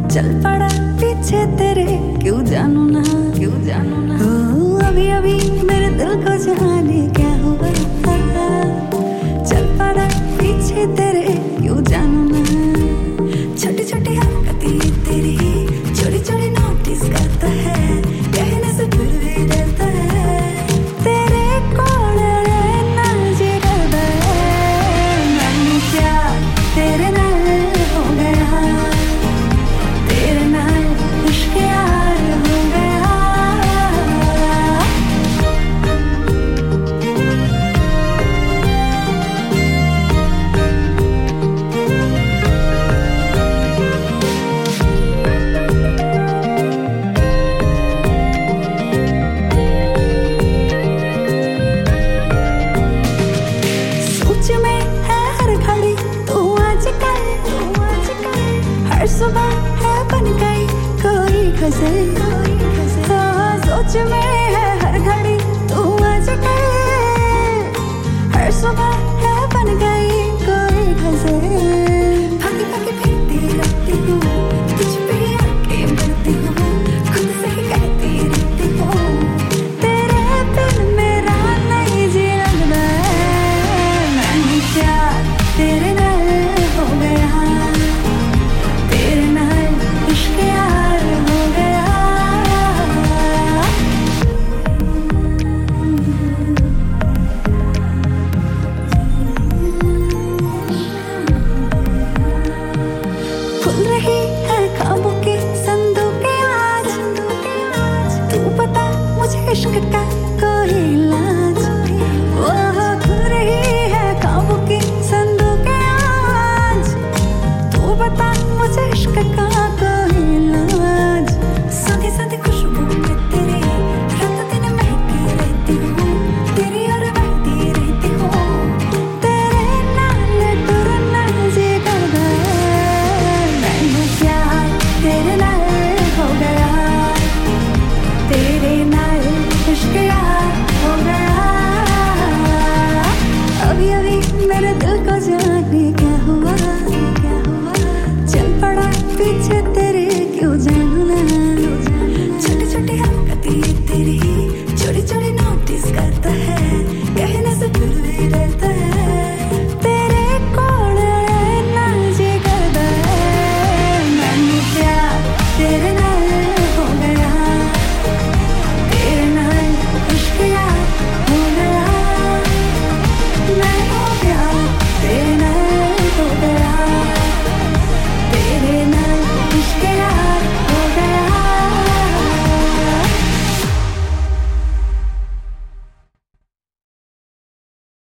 चल पड़ा पीछे तेरे, क्यों जानू ना ओ, अभी अभी मेरे दिल को जाने क्या हुआ। चल पड़ा पीछे तेरे, क्यों जानू ना। छोटी छोटी हरकतें तेरी, छोटी छोटी नोटिस करता है, कहने से फिर भी डरता है। तेरे कोल रहना जी करदा है, मैनू क्या तेरे नाल हो गया, तेरे नाल इश्क यार हो गया। सोच में है हर घड़ी तू आजकल, हर सुबह है बन गई कोई गजल। सोच में है हर घड़ी तू आजकल, हर सुबह है बन गई कोई गजल। भागी भागी फिरती रहती हूँ, तुझ पे ही आके मरती हूँ, खुद से ही कहती रहती हूँ, तेरे बिन मेरा नहीं जी लगता है। मैनू क्या तेरे नाल हो गया, तेरे नाल इश्क यार हो गया। खुल रही है ख्वाबों की संदूकें आज, तू बता मुझे इश्क का कोई इलाज। ओह खुल रही है ख्वाबों की संदूकें आज, तू बता मुझे इश्क का कोई इलाज। साथी साथी खुशबू में तेरी, रात दिन महकी रहती हूँ, तेरी और बहती रहती हूँ, तेरे नाल टुरना जी करदा है। मैनू क्या तेरे नाल हो गया, तेरे नाल इश्क यार हो गया। अभी अभी मेरे दिल को जाने क्या हुआ, चल पड़ा पीछे तेरे, क्यों जानू ना। छोटी छोटी हरकतें तेरी, छोटी छोटी नोटिस करता है,